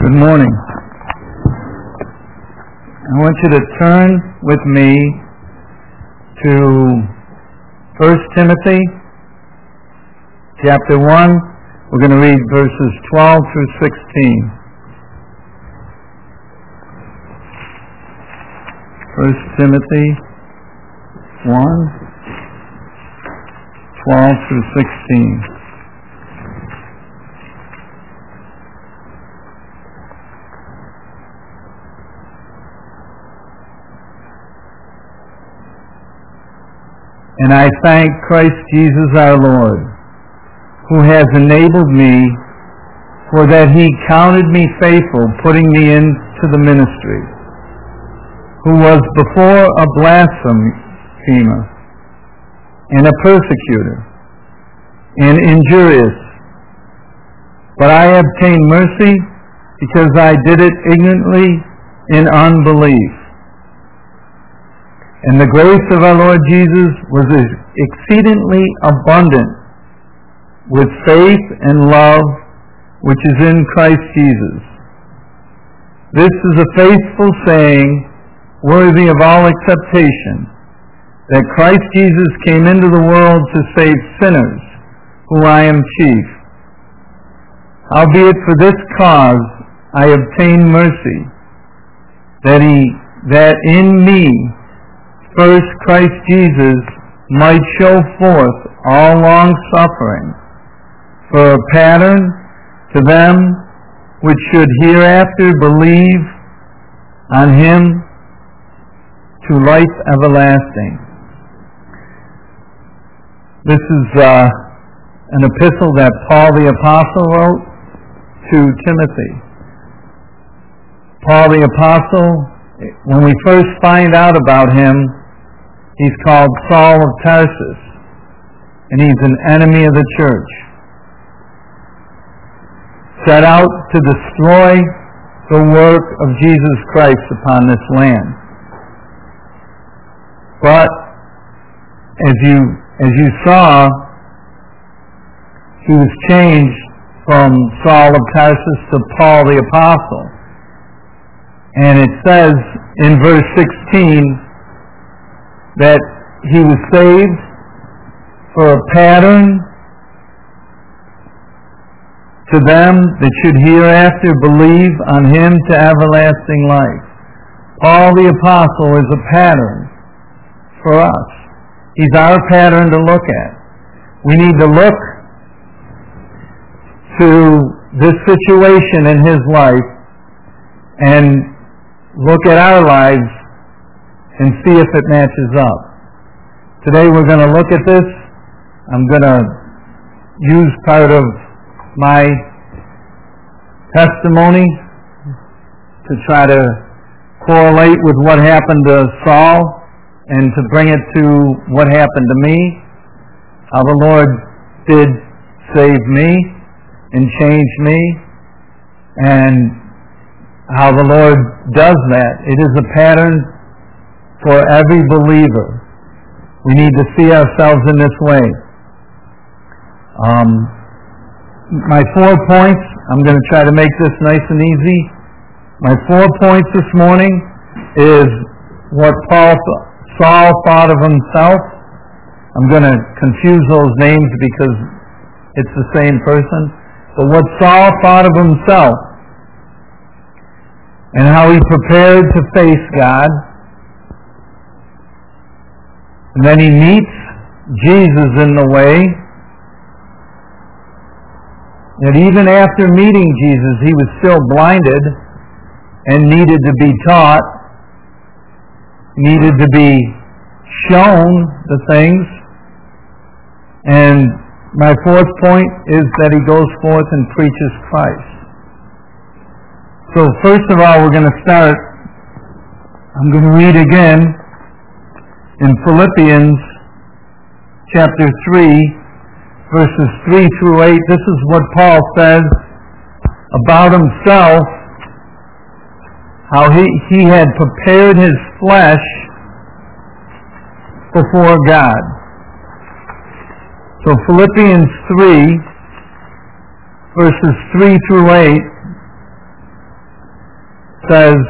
Good morning. I want you to turn with me to 1 Timothy chapter 1. We're going to read verses 12 through 16. 1 Timothy 1, 12 through 16. And I thank Christ Jesus our Lord, who has enabled me, for that he counted me faithful, putting me into the ministry, who was before a blasphemer, and a persecutor, and injurious. But I obtained mercy, because I did it ignorantly in unbelief. And the grace of our Lord Jesus was exceedingly abundant with faith and love which is in Christ Jesus. This is a faithful saying, worthy of all acceptation, that Christ Jesus came into the world to save sinners, who I am chief. Howbeit for this cause I obtained mercy, that in me first Christ Jesus might show forth all long-suffering, for a pattern to them which should hereafter believe on him to life everlasting. This is an epistle that Paul the Apostle wrote to Timothy. Paul the Apostle, when we first find out about him, he's called Saul of Tarsus, and he's an enemy of the church, set out to destroy the work of Jesus Christ upon this land. But as you saw, he was changed from Saul of Tarsus to Paul the Apostle. And it says in verse 16 that he was saved for a pattern to them that should hereafter believe on him to everlasting life. Paul the Apostle is a pattern for us. He's our pattern to look at. We need to look to this situation in his life and look at our lives and see if it matches up. Today we're going to look at this. I'm going to use part of my testimony to try to correlate with what happened to Saul and to bring it to what happened to me, how the Lord did save me and change me, and how the Lord does that. It is a pattern for every believer. We need to see ourselves in this way. My 4 points, I'm going to try to make this nice and easy. My 4 points this morning is what Saul thought of himself. I'm going to confuse those names because it's the same person. But what Saul thought of himself and how he prepared to face God. And then he meets Jesus in the way. That even after meeting Jesus, he was still blinded and needed to be taught, needed to be shown the things. And my 4th point is that he goes forth and preaches Christ. So first of all, we're going to start, I'm going to read again in Philippians chapter 3, verses 3 through 8. This is what Paul says about himself, how he had prepared his flesh before God. So Philippians 3, verses 3 through 8, says,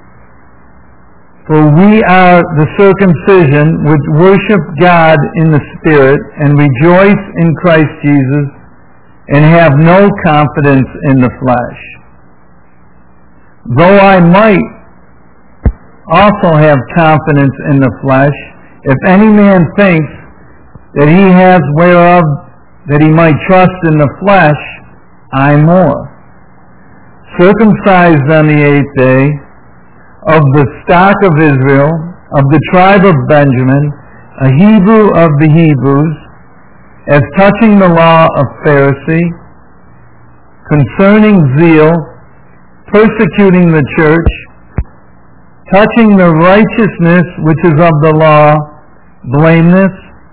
"For we are the circumcision which worship God in the Spirit and rejoice in Christ Jesus and have no confidence in the flesh. Though I might also have confidence in the flesh, if any man thinks that he has whereof that he might trust in the flesh, I more. Circumcised on the 8th day, of the stock of Israel, of the tribe of Benjamin, a Hebrew of the Hebrews, as touching the law of Pharisee, concerning zeal, persecuting the church, touching the righteousness which is of the law, blameless.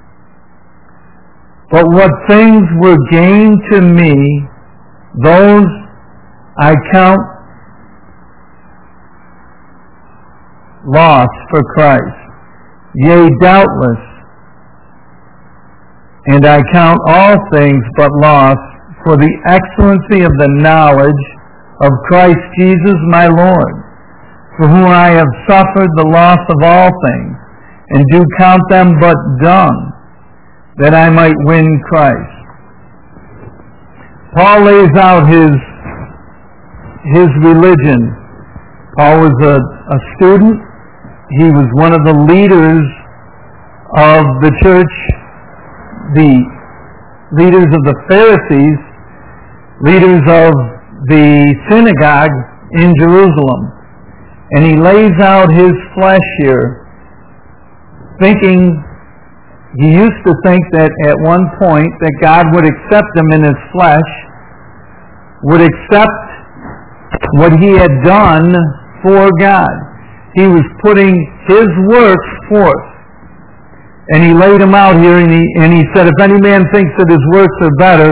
But what things were gained to me, those I count loss for Christ. Yea, doubtless, and I count all things but loss for the excellency of the knowledge of Christ Jesus my Lord, for whom I have suffered the loss of all things, and do count them but dung, that I might win Christ." Paul lays out his religion. Paul was a student. He was one of the leaders of the church, the leaders of the Pharisees, leaders of the synagogue in Jerusalem. And he lays out his flesh here, he used to think that at one point that God would accept him in his flesh, would accept what he had done for God. He was putting his works forth. And he laid them out here, and he said, if any man thinks that his works are better,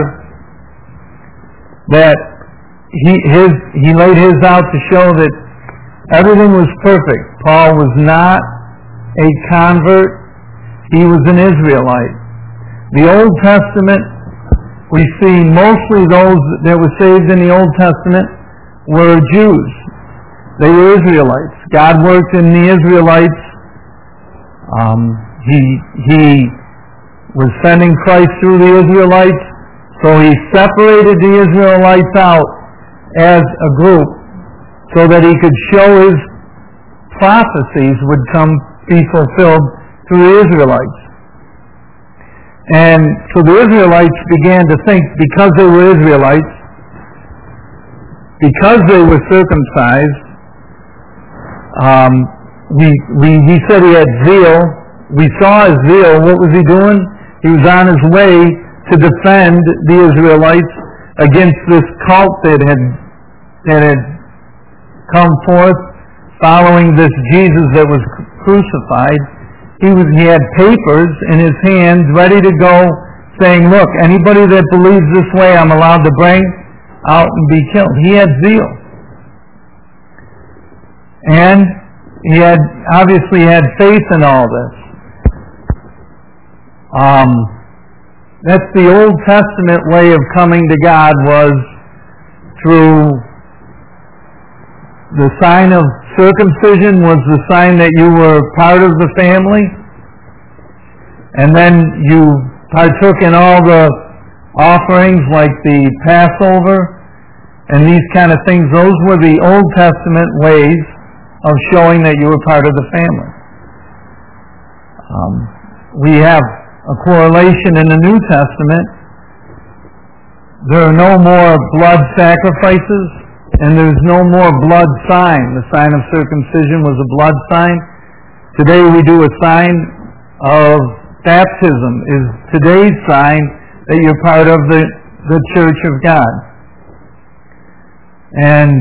that he laid his out to show that everything was perfect. Paul was not a convert. He was an Israelite. The Old Testament, we see mostly those that were saved in the Old Testament were Jews. They were Israelites. God worked in the Israelites. He was sending Christ through the Israelites, so he separated the Israelites out as a group so that he could show his prophecies would be fulfilled through the Israelites. And so the Israelites began to think, because they were Israelites, because they were circumcised, he said he had zeal. We saw his zeal. What was he doing? He was on his way to defend the Israelites against this cult that had come forth following this Jesus that was crucified. He had papers in his hands ready to go saying, look, anybody that believes this way I'm allowed to bring out and be killed. He had zeal. And he obviously had faith in all this. That's the Old Testament way of coming to God, was through the sign of circumcision was the sign that you were part of the family, and then you partook in all the offerings like the Passover and these kind of things. Those were the Old Testament ways of showing that you were part of the family. We have a correlation in the New Testament. There are no more blood sacrifices, and there's no more blood sign. The sign of circumcision was a blood sign. Today we do a sign of baptism, is today's sign that you're part of the Church of God. And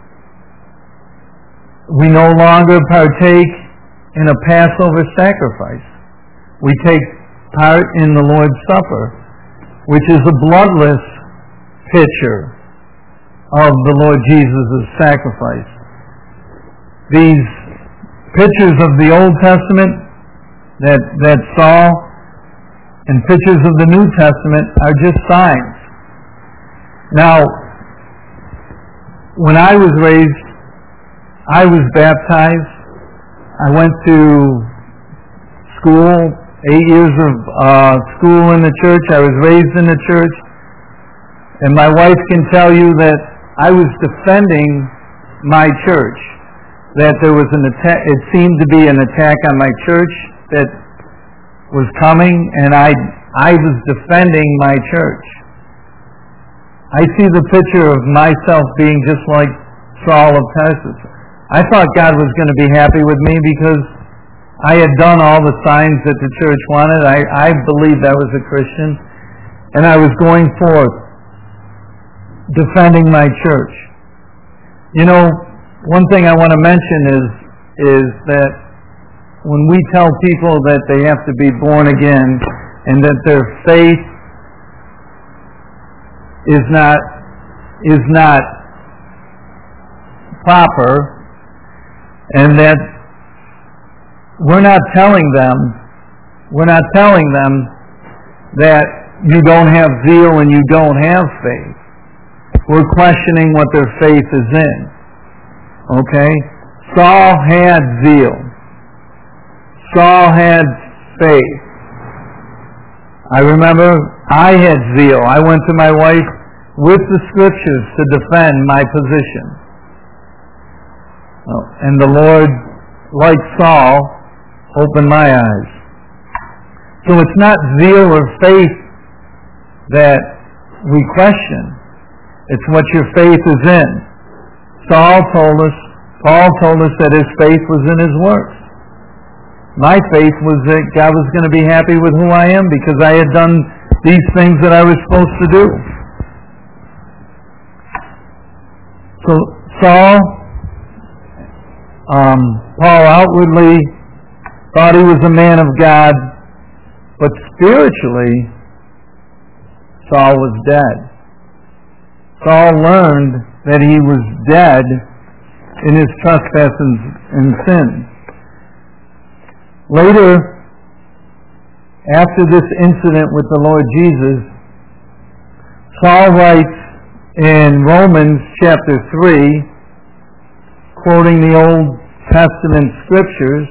we no longer partake in a Passover sacrifice. We take part in the Lord's Supper, which is a bloodless picture of the Lord Jesus' sacrifice. These pictures of the Old Testament that saw and pictures of the New Testament are just signs. Now, when I was raised, I was baptized. I went to school, 8 years of school in the church. I was raised in the church. And my wife can tell you that I was defending my church, that there was an attack. It seemed to be an attack on my church that was coming, and I was defending my church. I see the picture of myself being just like Saul of Tarsus. I thought God was going to be happy with me because I had done all the signs that the church wanted. I believed I was a Christian, and I was going forth defending my church. You know, one thing I want to mention is that when we tell people that they have to be born again and that their faith is not proper, and that we're not telling them that you don't have zeal and you don't have faith. We're questioning what their faith is in. Okay? Saul had zeal. Saul had faith. I remember I had zeal. I went to my wife with the scriptures to defend my position. And the Lord, like Saul, opened my eyes. So it's not zeal or faith that we question. It's what your faith is in. Paul told us that his faith was in his works. My faith was that God was going to be happy with who I am because I had done these things that I was supposed to do. So Paul outwardly thought he was a man of God, but spiritually, Saul was dead. Saul learned that he was dead in his trespasses and sins. Later, after this incident with the Lord Jesus, Saul writes in Romans chapter 3, quoting the Old Testament scriptures,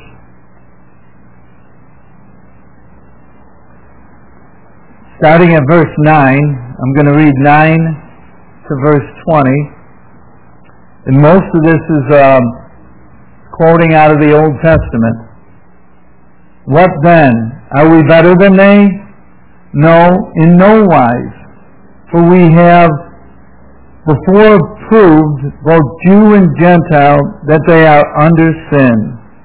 starting at verse 9, I'm going to read 9 to verse 20. And most of this is quoting out of the Old Testament. What then? Are we better than they? No, in no wise. For we have before proved, both Jew and Gentile, that they are under sin.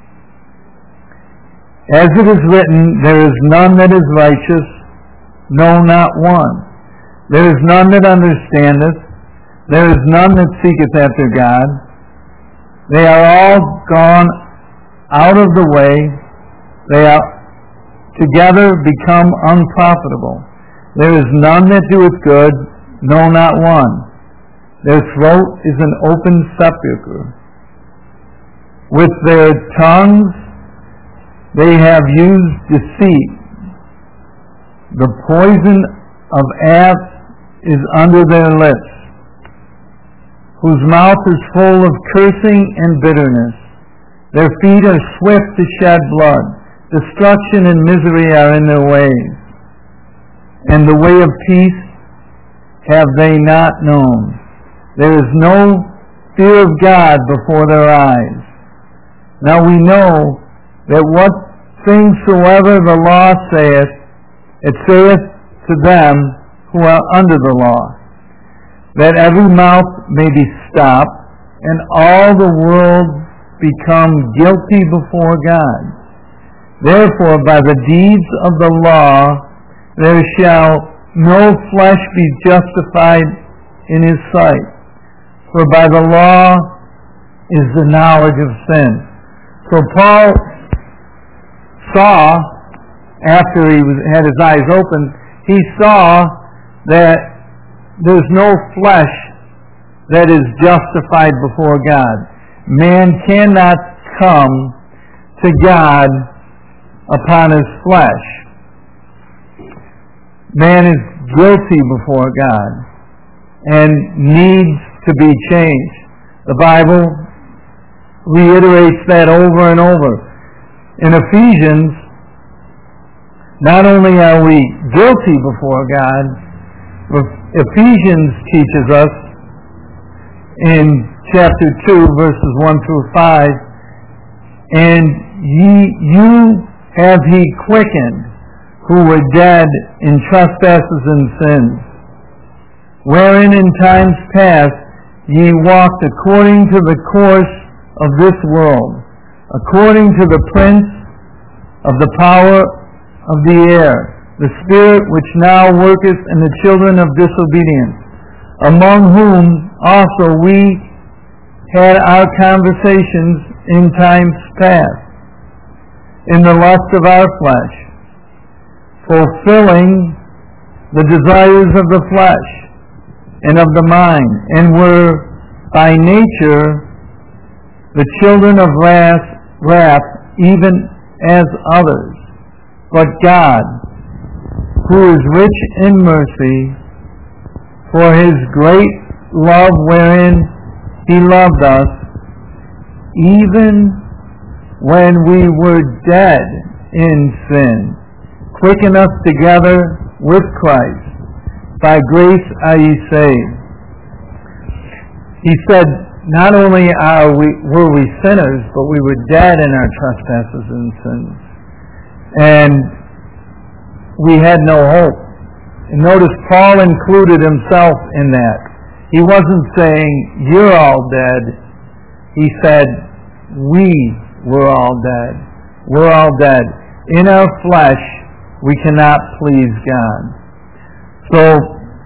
As it is written, there is none that is righteous, no, not one. There is none that understandeth, there is none that seeketh after God. They are all gone out of the way. They are together become unprofitable. There is none that doeth good, no, not one. Their throat is an open sepulchre. With their tongues they have used deceit. The poison of asps is under their lips, whose mouth is full of cursing and bitterness. Their feet are swift to shed blood. Destruction and misery are in their ways, and the way of peace have they not known. There is no fear of God before their eyes. Now we know that what things soever the law saith, it saith to them who are under the law, that every mouth may be stopped, and all the world become guilty before God. Therefore, by the deeds of the law, there shall no flesh be justified in his sight. For by the law is the knowledge of sin. So Paul saw, after he had his eyes opened, he saw that there's no flesh that is justified before God. Man cannot come to God upon his flesh. Man is guilty before God and needs to be changed. The Bible, reiterates that over and over. In Ephesians, not only are we guilty before God, but Ephesians teaches us in chapter 2, verses 1 through 5, and you have he quickened, who were dead in trespasses and sins, wherein in times past ye walked according to the course of this world, according to the prince of the power of the air, the spirit which now worketh in the children of disobedience, among whom also we had our conversations in times past, in the lust of our flesh, fulfilling the desires of the flesh and of the mind, and were by nature the children of wrath, even as others. But God, who is rich in mercy, for his great love wherein he loved us, even when we were dead in sin, quickened us together with Christ. By grace are ye saved. He said, not only were we sinners, but we were dead in our trespasses and sins. And we had no hope. And notice Paul included himself in that. He wasn't saying, you're all dead. He said, we were all dead. We're all dead. In our flesh, we cannot please God. So,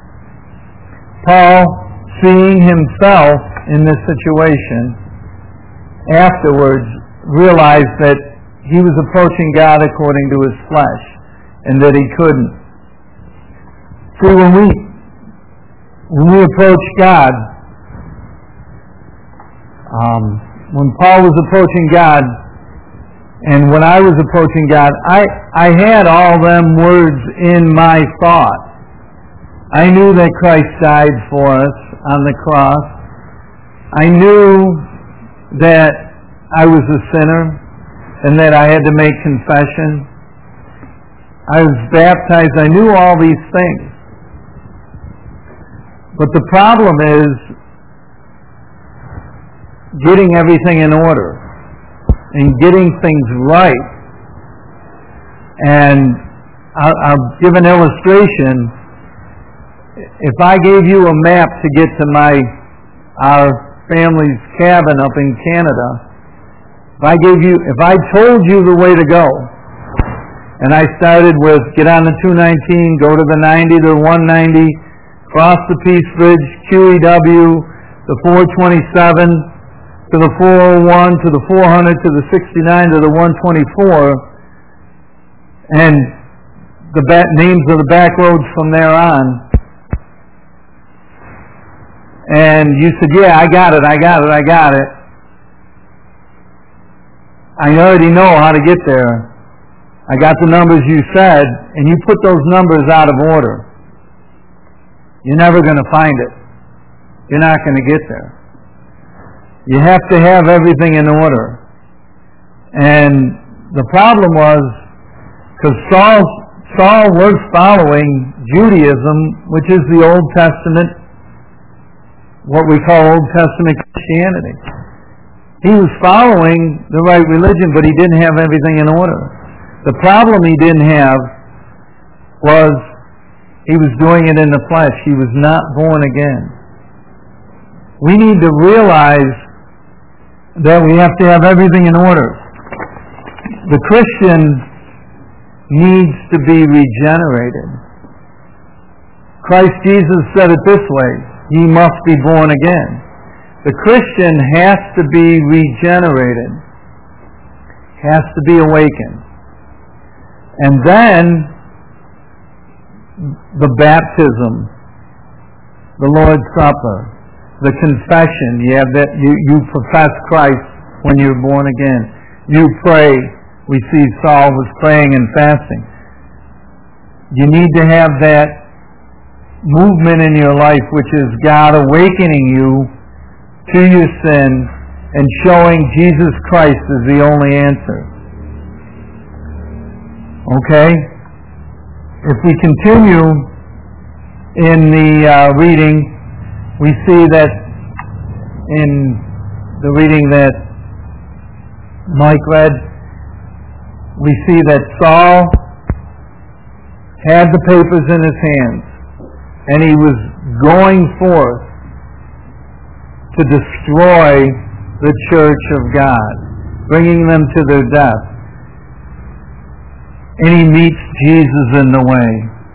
Paul, seeing himself in this situation, afterwards realized that he was approaching God according to his flesh, and that he couldn't. See, when we approach God, when Paul was approaching God, and when I was approaching God, I had all them words in my thought. I knew that Christ died for us on the cross. I knew that I was a sinner and that I had to make confession. I was baptized. I knew all these things. But the problem is getting everything in order and getting things right. And I'll give an illustration. If I gave you a map to get to our family's cabin up in Canada, if I told you the way to go, and I started with get on the 219, go to the 90, the 190, cross the Peace Bridge, QEW, the 427, to the 401, to the 400, to the 69, to the 124, and the names of the back roads from there on. And you said, yeah, I got it. I already know how to get there. I got the numbers you said, and you put those numbers out of order. You're never going to find it. You're not going to get there. You have to have everything in order. And the problem was, because Saul was following Judaism, which is the Old Testament, what we call Old Testament Christianity. He was following the right religion, but he didn't have everything in order. The problem he didn't have was he was doing it in the flesh. He was not born again. We need to realize that we have to have everything in order. The Christian needs to be regenerated. Christ Jesus said it this way, ye must be born again. The Christian has to be regenerated, has to be awakened. And then the baptism, the Lord's Supper, the confession. You have that. You profess Christ when you're born again. You pray. We see Saul was praying and fasting. You need to have that movement in your life, which is God awakening you to your sin and showing Jesus Christ as the only answer. Okay? If we continue in the reading, we see that in the reading that Mike read, we see that Saul had the papers in his hands, and he was going forth to destroy the church of God, bringing them to their death. And he meets Jesus in the way.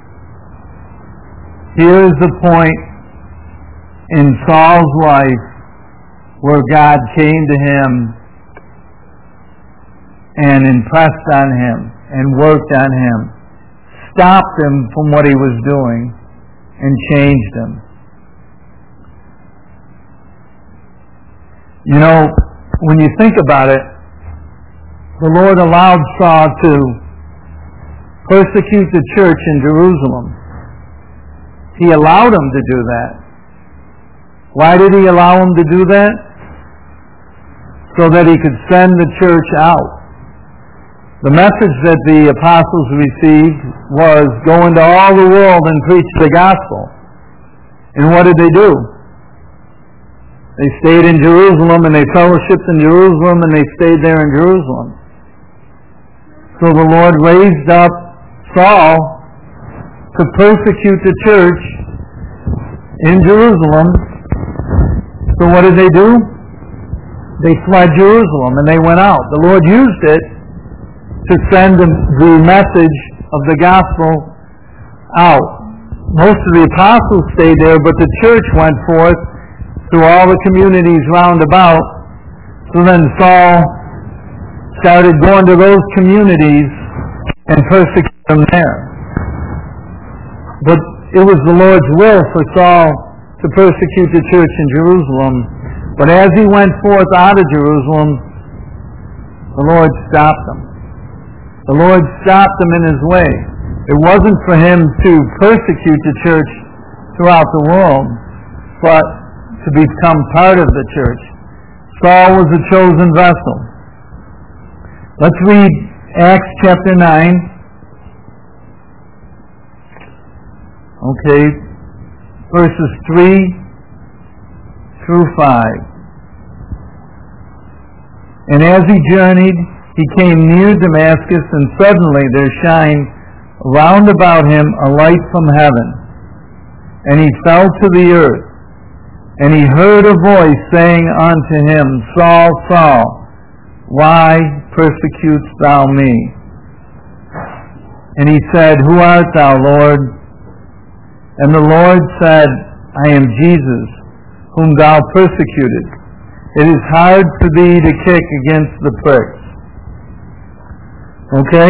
Here is the point in Saul's life where God came to him and impressed on him and worked on him, stopped him from what he was doing, and changed him. You know, when you think about it, the Lord allowed Saul to persecute the church in Jerusalem. He allowed him to do that. Why did he allow him to do that? So that he could send the church out. The message that the apostles received was, go into all the world and preach the gospel. And what did they do? They stayed in Jerusalem, and they fellowshipped in Jerusalem, and they stayed there in Jerusalem. So the Lord raised up Saul to persecute the church in Jerusalem. So what did they do? They fled Jerusalem, and they went out. The Lord used it to send the message of the gospel out. Most of the apostles stayed there, but the church went forth through all the communities round about. So then Saul started going to those communities and persecuting them there. But it was the Lord's will for Saul to persecute the church in Jerusalem. But as he went forth out of Jerusalem, the Lord stopped him. The Lord stopped him in his way. It wasn't for him to persecute the church throughout the world, but to become part of the church. Saul was a chosen vessel. Let's read Acts chapter 9. Okay, verses 3 through 5. And as he journeyed, he came near Damascus, and suddenly there shined round about him a light from heaven. And he fell to the earth. And he heard a voice saying unto him, Saul, Saul, why persecutest thou me? And he said, Who art thou, Lord? And the Lord said, I am Jesus, whom thou persecutest. It is hard for thee to kick against the pricks. Okay?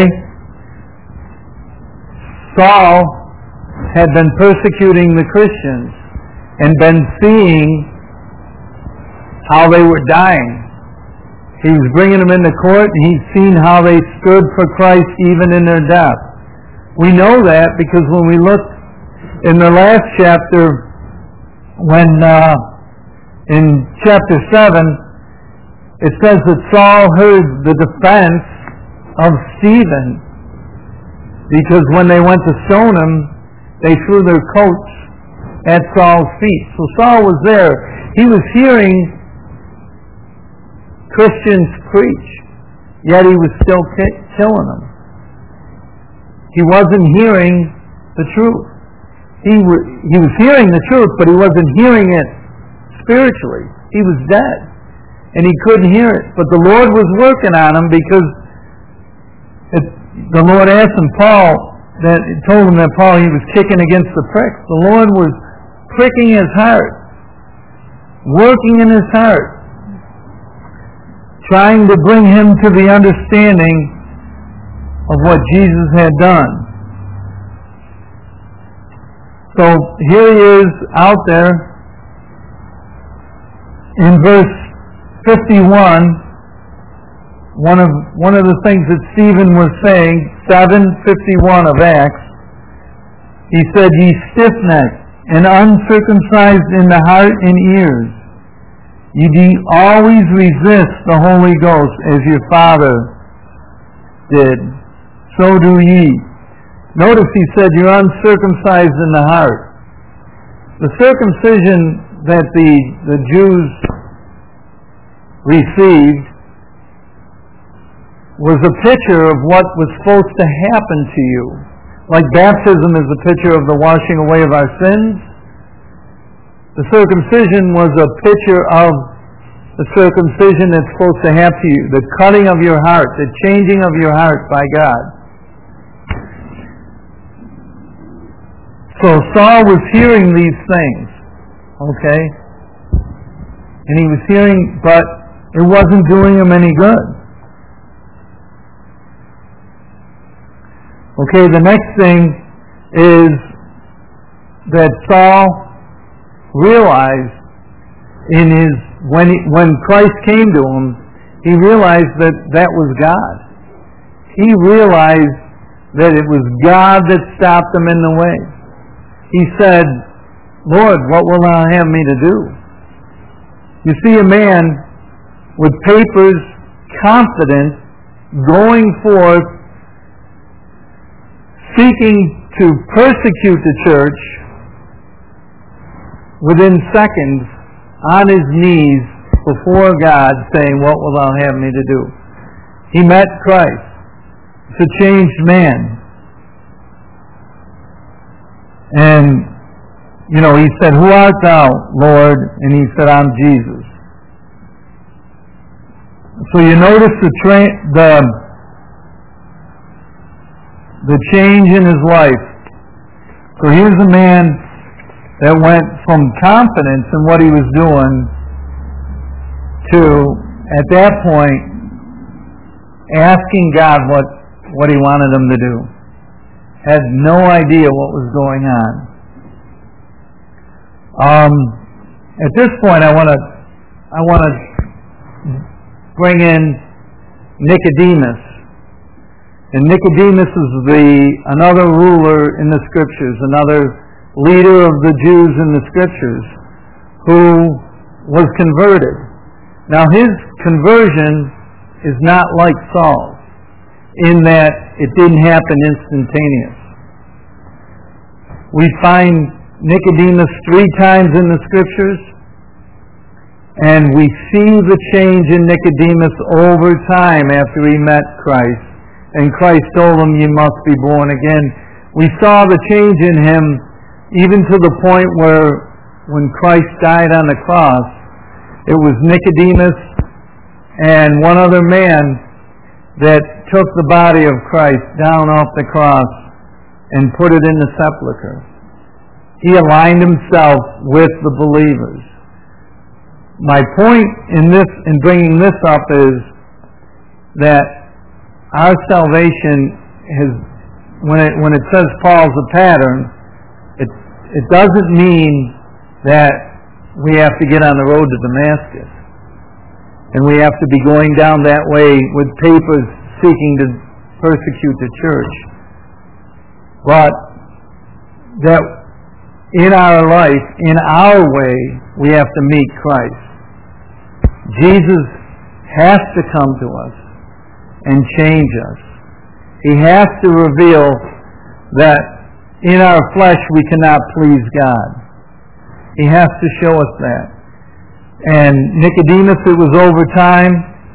Saul had been persecuting the Christians and been seeing how they were dying. He was bringing them into court, and he'd seen how they stood for Christ even in their death. We know that because when we look in the last chapter, when in chapter 7, it says that Saul heard the defense of Stephen, because when they went to stone him, they threw their coats at Saul's feet. So Saul was there. He was hearing Christians preach, yet he was still killing them. He wasn't hearing the truth. He was hearing the truth, but he wasn't hearing it spiritually. He was dead, and he couldn't hear it. But the Lord was working on him, because the Lord asked him, told him that Paul, he was kicking against the pricks. The Lord was pricking his heart, working in his heart, trying to bring him to the understanding of what Jesus had done. So here he is out there in verse 51. One of the things that Stephen was saying, 7:51 of Acts, he said, Ye stiff-necked and uncircumcised in the heart and ears, You always resist the Holy Ghost as your father did. So do ye. Notice he said, you're uncircumcised in the heart. The circumcision that the Jews received was a picture of what was supposed to happen to you. Like baptism is a picture of the washing away of our sins, the circumcision was a picture of the circumcision that's supposed to happen to you, the cutting of your heart, the changing of your heart by God. So Saul was hearing these things, okay? And he was hearing, but it wasn't doing him any good. Okay, the next thing is that Saul realized when Christ came to him, he realized that that was God. He realized that it was God that stopped him in the way. He said, Lord, what will thou have me to do? You see a man with papers, confident, going forth, seeking to persecute the church, within seconds, on his knees before God, saying, what will thou have me to do? He met Christ. It's a changed man. And, he said, who art thou, Lord? And he said, I'm Jesus. So you notice the change in his life. So here's a man that went from confidence in what he was doing to, at that point, asking God what he wanted him to do. Had no idea what was going on. At this point, I want to bring in Nicodemus. And Nicodemus is another ruler in the Scriptures, another leader of the Jews in the Scriptures, who was converted. Now his conversion is not like Saul's, in that it didn't happen instantaneous. We find Nicodemus 3 times in the Scriptures, and we see the change in Nicodemus over time after he met Christ. And Christ told him, you must be born again. We saw the change in him even to the point where when Christ died on the cross, it was Nicodemus and one other man that took the body of Christ down off the cross and put it in the sepulcher. He aligned himself with the believers. My point in bringing this up is that our salvation has, when it says Paul's a pattern, it doesn't mean that we have to get on the road to Damascus and we have to be going down that way with papers seeking to persecute the church. But that in our life, in our way, we have to meet Christ. Jesus has to come to us and change us. He has to reveal that in our flesh we cannot please God. He has to show us that. And Nicodemus, it was over time,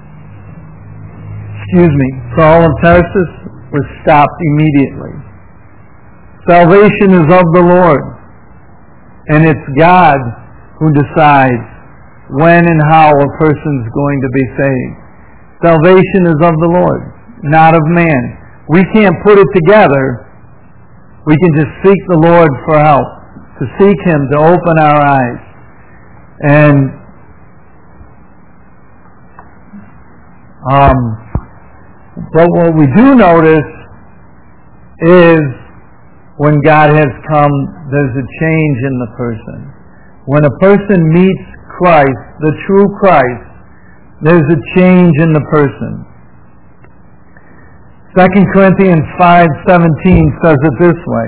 Saul of Tarsus was stopped immediately. Salvation is of the Lord, and it's God who decides when and how a person's going to be saved. Salvation is of the Lord, not of man. We can't put it together. We can just seek the Lord for help, to seek Him to open our eyes. But what we do notice is when God has come, there's a change in the person. When a person meets Christ, the true Christ, there's a change in the person. 2 Corinthians 5:17 says it this way: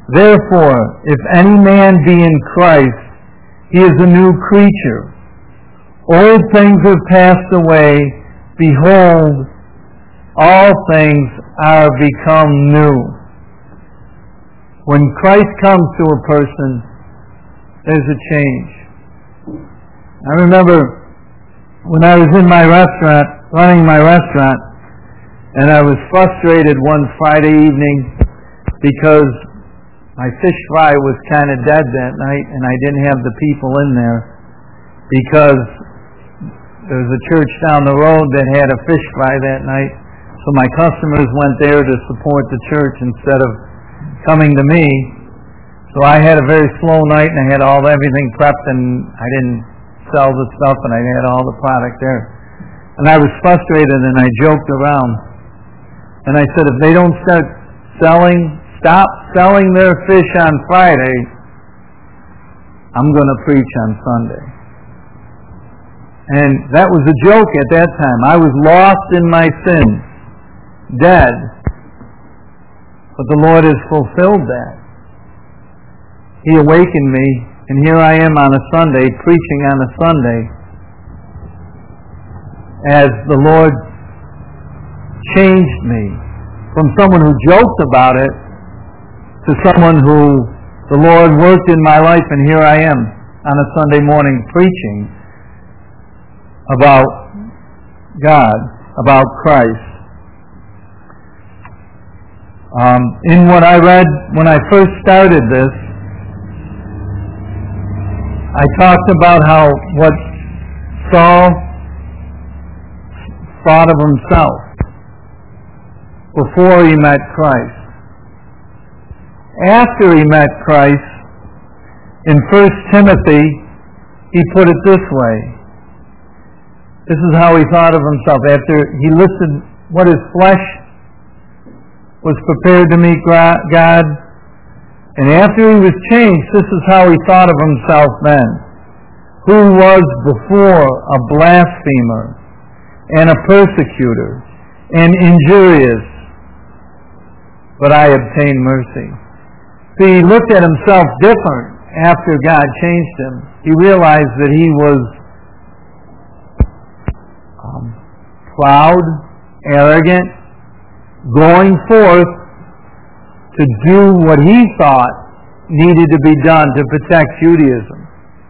Therefore, if any man be in Christ, he is a new creature. Old things have passed away. Behold, all things are become new. When Christ comes to a person, there's a change. I remember when I was in my restaurant, running my restaurant, and I was frustrated one Friday evening because my fish fry was kind of dead that night, and I didn't have the people in there because there was a church down the road that had a fish fry that night. So my customers went there to support the church instead of coming to me. So I had a very slow night, and I had everything prepped, and I didn't sell the stuff, and I had all the product there. And I was frustrated, and I joked around. And I said, if they don't stop selling their fish on Friday, I'm going to preach on Sunday. And that was a joke at that time. I was lost in my sins, dead. But the Lord has fulfilled that. He awakened me, and here I am on a Sunday, preaching on a Sunday, as the Lord changed me from someone who joked about it to someone who the Lord worked in my life, and here I am on a Sunday morning preaching about God, about Christ. In what I read when I first started this, I talked about what Saul thought of himself before he met Christ. After he met Christ, in 1 Timothy, he put it this way. This is how he thought of himself after he listed what his flesh was prepared to meet God. And after he was changed, this is how he thought of himself then. Who was before a blasphemer and a persecutor and injurious, but I obtained mercy. See, he looked at himself different after God changed him. He realized that he was proud, arrogant, going forth to do what he thought needed to be done to protect Judaism.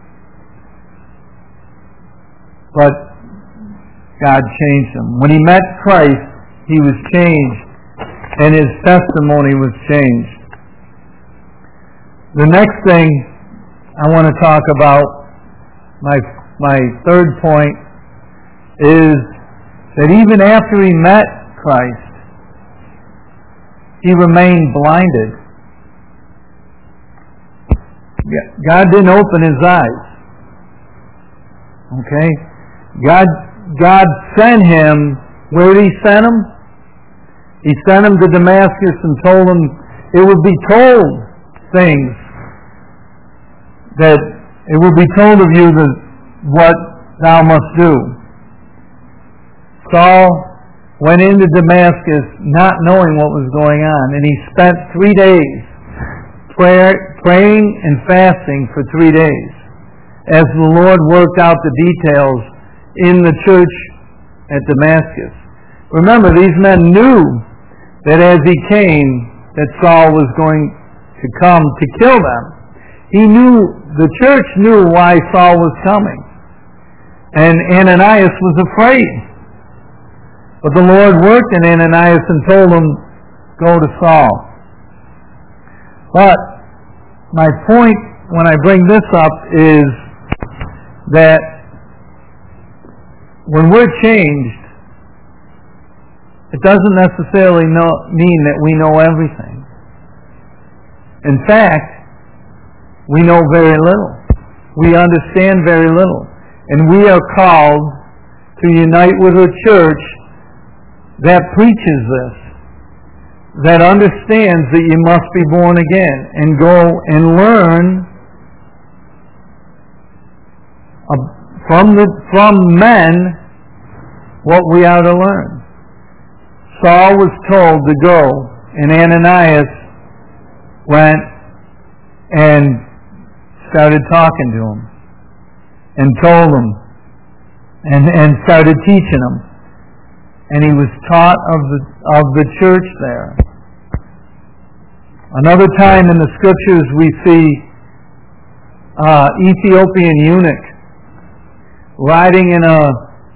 But God changed him. When he met Christ, he was changed, and his testimony was changed. The next thing I want to talk about, my third point, is that even after he met Christ, he remained blinded. God didn't open his eyes. Okay? God sent him. Where did he send him? He sent him to Damascus and told him it would be told things, that it will be told of you that what thou must do. Saul went into Damascus not knowing what was going on, and he spent 3 days praying and fasting for 3 days as the Lord worked out the details in the church at Damascus. Remember, these men knew that as he came, that Saul was going to come to kill them. The church knew why Saul was coming. And Ananias was afraid. But the Lord worked in Ananias and told him, go to Saul. But my point when I bring this up is that when we're changed, it doesn't necessarily mean that we know everything. In fact, we know very little. We understand very little. And we are called to unite with a church that preaches this, that understands that you must be born again and go and learn from men what we are to learn. Saul was told to go, and Ananias went and started talking to him and told him and started teaching them. And he was taught of the church there. Another time in the scriptures we see Ethiopian eunuch riding in a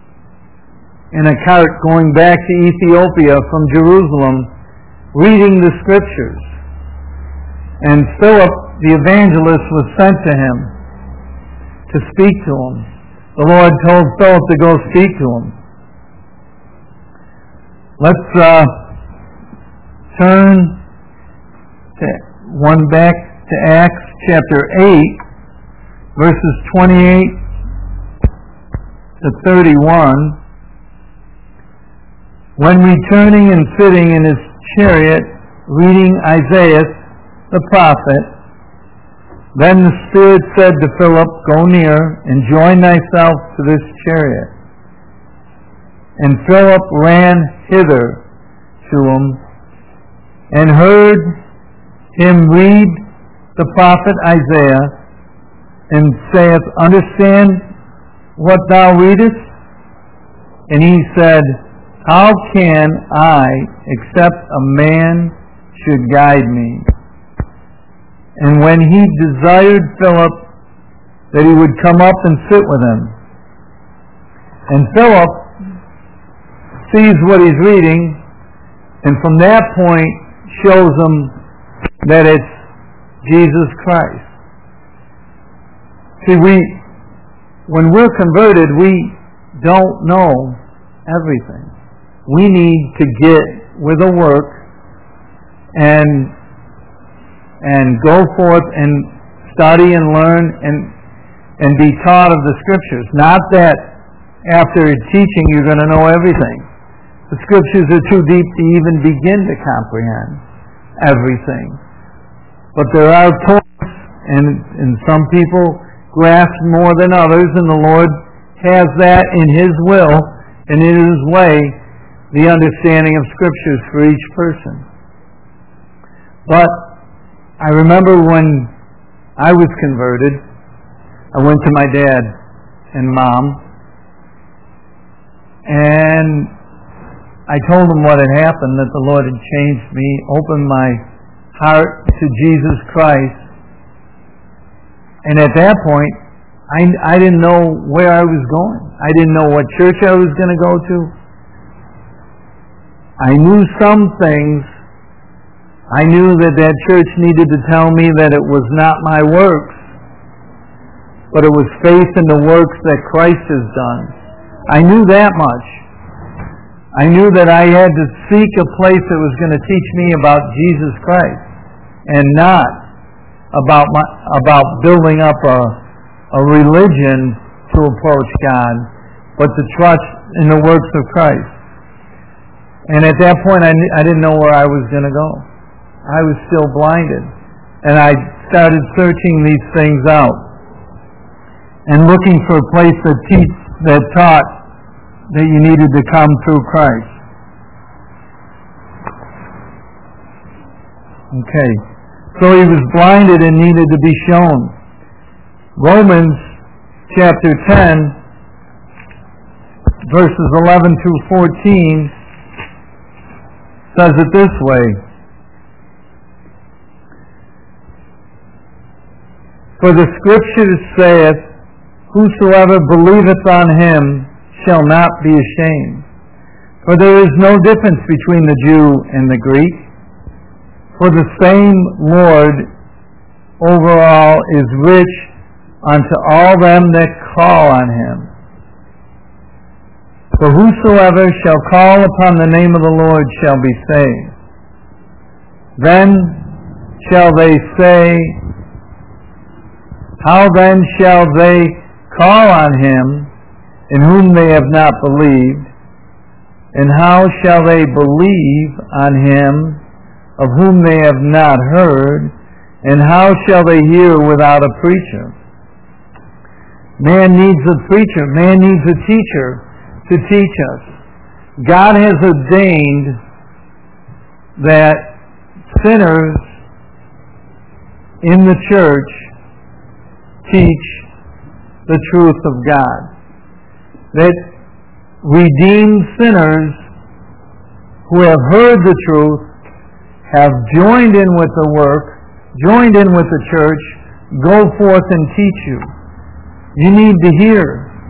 cart going back to Ethiopia from Jerusalem, reading the scriptures. And Philip, the evangelist, was sent to him to speak to him. The Lord told Philip to go speak to him. Let's turn back to Acts chapter 8, verses 28 to 31. When returning and sitting in his chariot, reading Isaiah the prophet, then the Spirit said to Philip, "Go near and join thyself to this chariot." And Philip ran hither to him, and heard him read the prophet Isaiah, and saith, "Understand what thou readest?" And he said, "How can I, except a man should guide me?" And when he desired Philip that he would come up and sit with him, and Philip sees what he's reading, and from that point shows him that it's Jesus Christ. See, when we're converted, we don't know everything. We need to get with the work and go forth and study and learn and be taught of the Scriptures. Not that after teaching you're going to know everything. The Scriptures are too deep to even begin to comprehend everything. But there are points, and some people grasp more than others, and the Lord has that in His will and in His way, the understanding of Scriptures for each person. But I remember when I was converted, I went to my dad and mom, and I told them what had happened, that the Lord had changed me, opened my heart to Jesus Christ. And at that point, I didn't know where I was going. I didn't know what church I was going to go to. I knew some things. I knew that church needed to tell me that it was not my works, but it was faith in the works that Christ has done. I knew that much. I knew that I had to seek a place that was going to teach me about Jesus Christ, and not about building up a religion to approach God, but to trust in the works of Christ. And at that point, I didn't know where I was going to go. I was still blinded. And I started searching these things out and looking for a place that taught that you needed to come through Christ. Okay. So he was blinded and needed to be shown. Romans chapter 10, verses 11 through 14, says it this way: "For the Scripture saith, Whosoever believeth on him shall not be ashamed. For there is no difference between the Jew and the Greek. For the same Lord over all is rich unto all them that call on him. For whosoever shall call upon the name of the Lord shall be saved. Then shall they say, How then shall they call on him in whom they have not believed? And how shall they believe on him of whom they have not heard? And how shall they hear without a preacher? Man needs a preacher. Man needs a teacher to teach us. God has ordained that sinners in the church teach the truth of God. that redeemed sinners who have heard the truth, have joined in with the work, joined in with the church, go forth and teach you. You need to hear.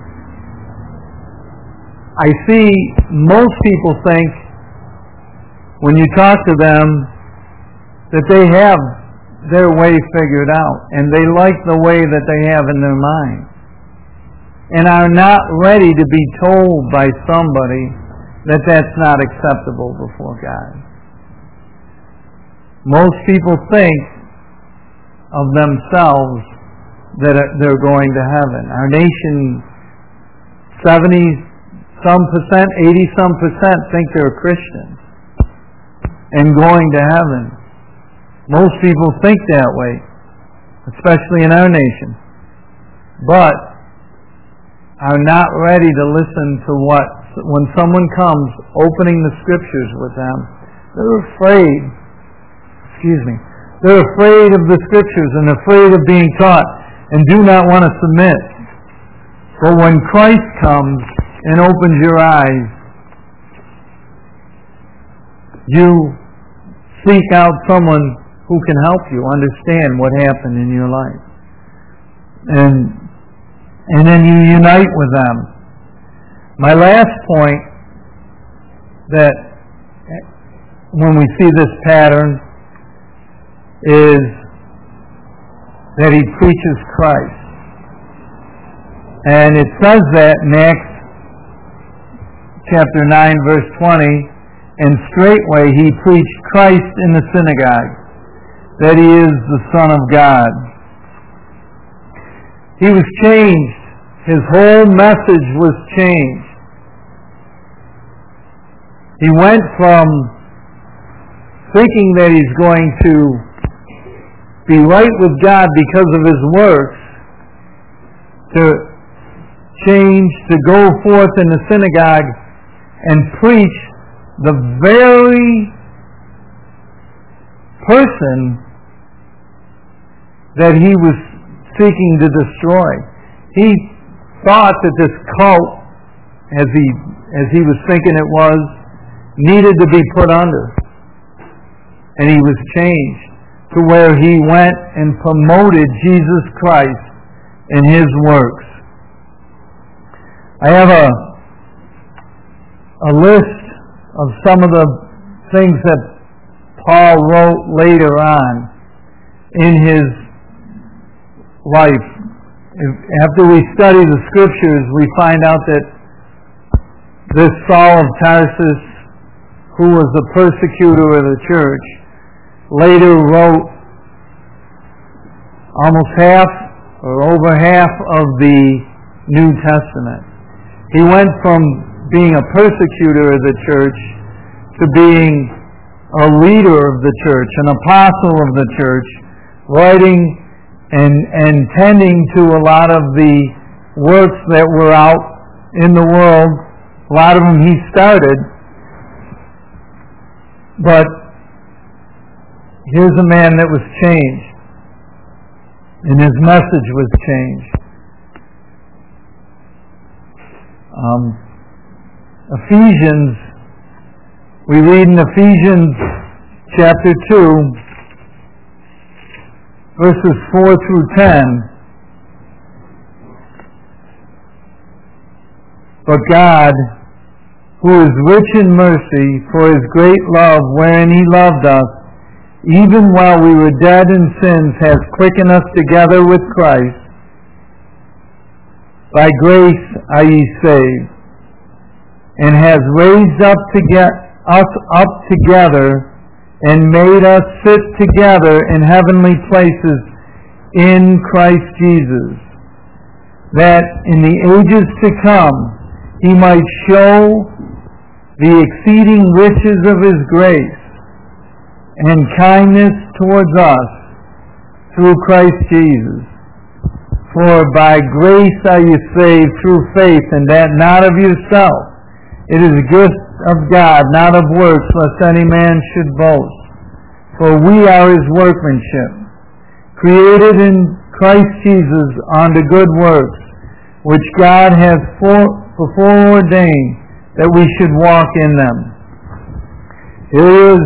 I see most people think, when you talk to them, that they have their way figured out, and they like the way that they have in their mind, and are not ready to be told by somebody that that's not acceptable before God. Most people think of themselves that they're going to heaven. Our nation, 70-some percent, 80-some percent think they're Christians and going to heaven. Most people think that way, especially in our nation, but are not ready to listen to when someone comes opening the scriptures with them, they're afraid. They're afraid of the scriptures and afraid of being taught and do not want to submit. But when Christ comes and opens your eyes, you seek out someone who can help you understand what happened in your life. And then you unite with them. My last point, that when we see this pattern, is that he preaches Christ. And it says that in Acts chapter 9, verse 20, and straightway he preached Christ in the synagogue, that he is the Son of God. He was changed. His whole message was changed. He went from thinking that he's going to be right with God because of his works, to change, to go forth in the synagogue and preach the very person that he was seeking to destroy. He thought that this cult, as he was thinking it was, needed to be put under. And he was changed to where he went and promoted Jesus Christ in his works. I have a list of some of the things that Paul wrote later on in his life. After we study the scriptures, we find out that this Saul of Tarsus, who was the persecutor of the church, later wrote almost half or over half of the New Testament. He went from being a persecutor of the church to being a leader of the church, an apostle of the church, writing and tending to a lot of the works that were out in the world. A lot of them he started, but here's a man that was changed, and his message was changed. Ephesians, we read in Ephesians chapter 2, verses 4 through 10, but God, who is rich in mercy, for his great love wherein he loved us, even while we were dead in sins, has quickened us together with Christ. By grace are ye saved, and has raised us up together, and made us sit together in heavenly places in Christ Jesus, that in the ages to come he might show the exceeding riches of his grace and kindness towards us through Christ Jesus. For by grace are you saved through faith, and that not of yourself. It is a gift of God, not of works, lest any man should boast. For we are his workmanship, created in Christ Jesus unto good works, which God hath foreordained that we should walk in them. It is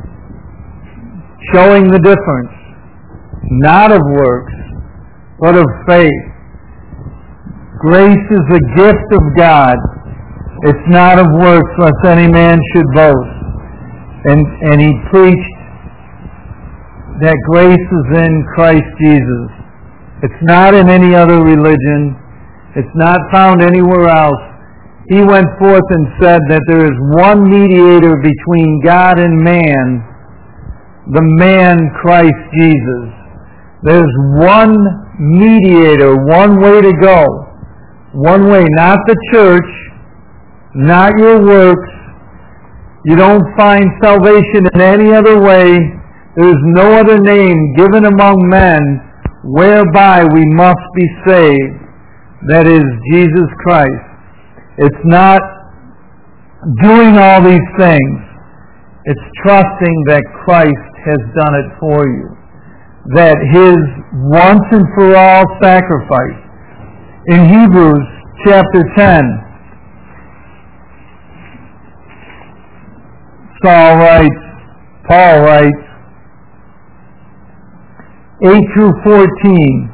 showing the difference, not of works, but of faith. Grace is a gift of God. It's not of works, lest any man should boast. And he preached that grace is in Christ Jesus. It's not in any other religion. It's not found anywhere else. He went forth and said that there is one mediator between God and man, the man Christ Jesus. There's one mediator, one way to go. One way, not the church, not your works. You don't find salvation in any other way. There is no other name given among men whereby we must be saved. That is Jesus Christ. It's not doing all these things. It's trusting that Christ has done it for you. That His once and for all sacrifice. In Hebrews chapter 10, Paul writes, 8 through 14,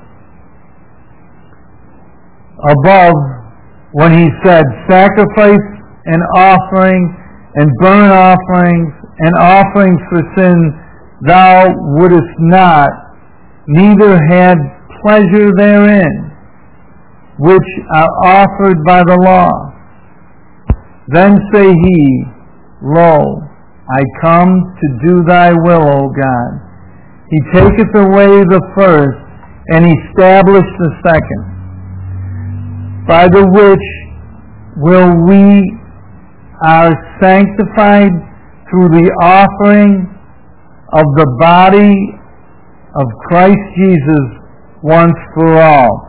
above, when he said, sacrifice and offering and burnt offerings and offerings for sin thou wouldest not, neither had pleasure therein, which are offered by the law. Then say he, Lo, I come to do thy will, O God. He taketh away the first, and established the second, by the which will we are sanctified through the offering of the body of Christ Jesus once for all.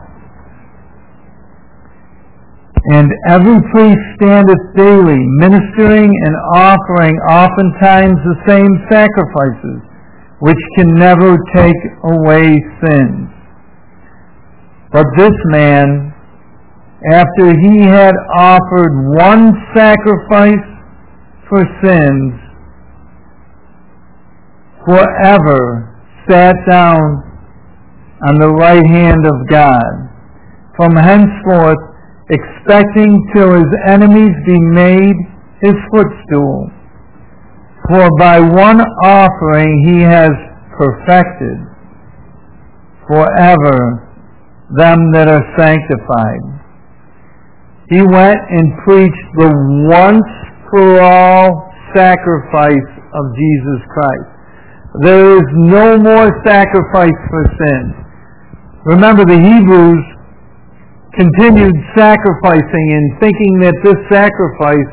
And every priest standeth daily, ministering and offering oftentimes the same sacrifices, which can never take away sins. But this man, after he had offered one sacrifice for sins, forever sat down on the right hand of God, from henceforth expecting till his enemies be made his footstool. For by one offering he has perfected forever them that are sanctified. He went and preached the once-for-all sacrifice of Jesus Christ. There is no more sacrifice for sin. Remember, the Hebrews continued sacrificing and thinking that this sacrifice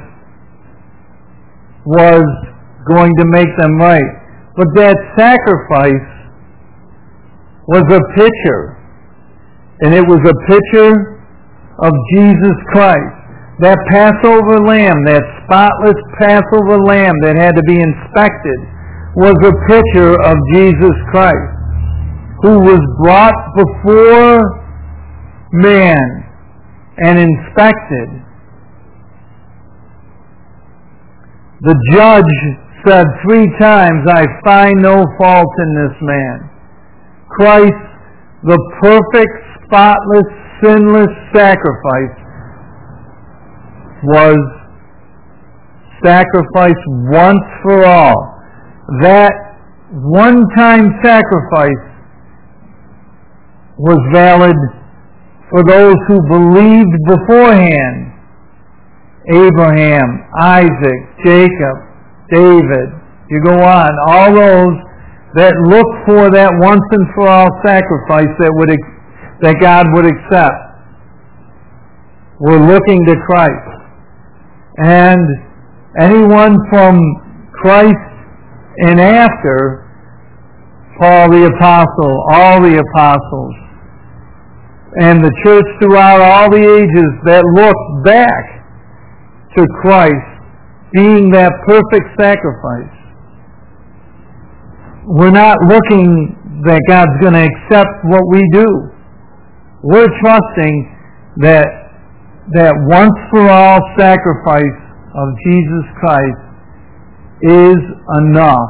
was going to make them right. But that sacrifice was a picture. And it was a picture of Jesus Christ. That Passover lamb, that spotless Passover lamb that had to be inspected, was a picture of Jesus Christ, who was brought before man and inspected. The judge said 3 times, I find no fault in this man. Christ, the perfect, spotless, sinless sacrifice, was sacrificed once for all. That one-time sacrifice was valid for those who believed beforehand. Abraham, Isaac, Jacob, David, you go on, all those that look for that once and for all sacrifice that God would accept were looking to Christ. And anyone from Christ and after, Paul the Apostle, all the apostles, and the church throughout all the ages that look back to Christ being that perfect sacrifice. We're not looking that God's going to accept what we do. We're trusting that that once for all sacrifice of Jesus Christ is enough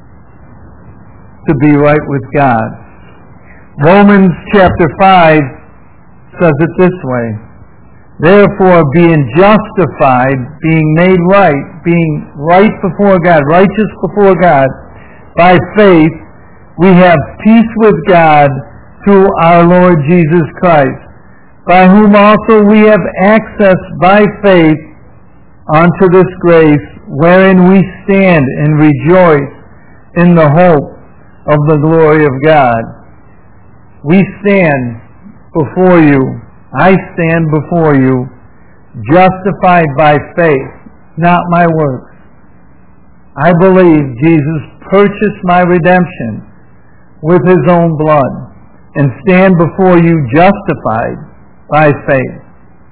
to be right with God. Romans chapter 5 says it this way: therefore, being justified, being made right, being right before God, righteous before God, by faith, we have peace with God through our Lord Jesus Christ, by whom also we have access by faith unto this grace, wherein we stand and rejoice in the hope of the glory of God. We stand before you, I stand before you, justified by faith, not my works. I believe Jesus purchased my redemption with His own blood, and stand before you justified by faith.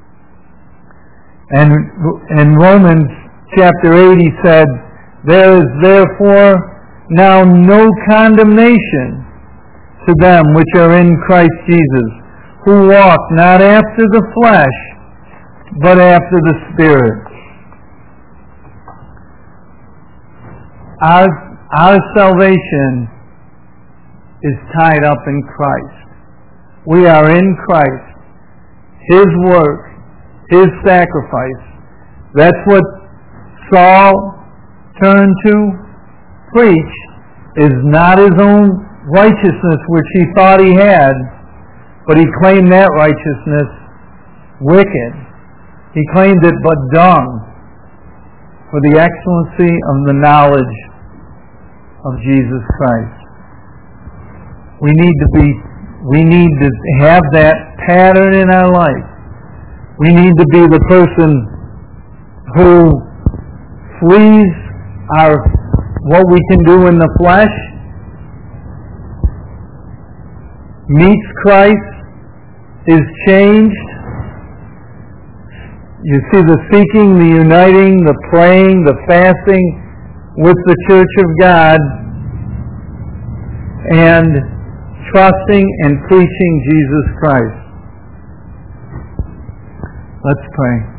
And in Romans chapter 8 he said, there is therefore now no condemnation to them which are in Christ Jesus, who walk not after the flesh, but after the Spirit. Our salvation is tied up in Christ. We are in Christ. His work, His sacrifice. That's what Saul turned to preach, is not his own righteousness which he thought he had, but he claimed that righteousness wicked. He claimed it but dung for the excellency of the knowledge of Jesus Christ. We need to have that pattern in our life. We need to be the person who flees what we can do in the flesh, meets Christ, is changed. You see the seeking, the uniting, the praying, the fasting with the Church of God, and trusting and preaching Jesus Christ. Let's pray.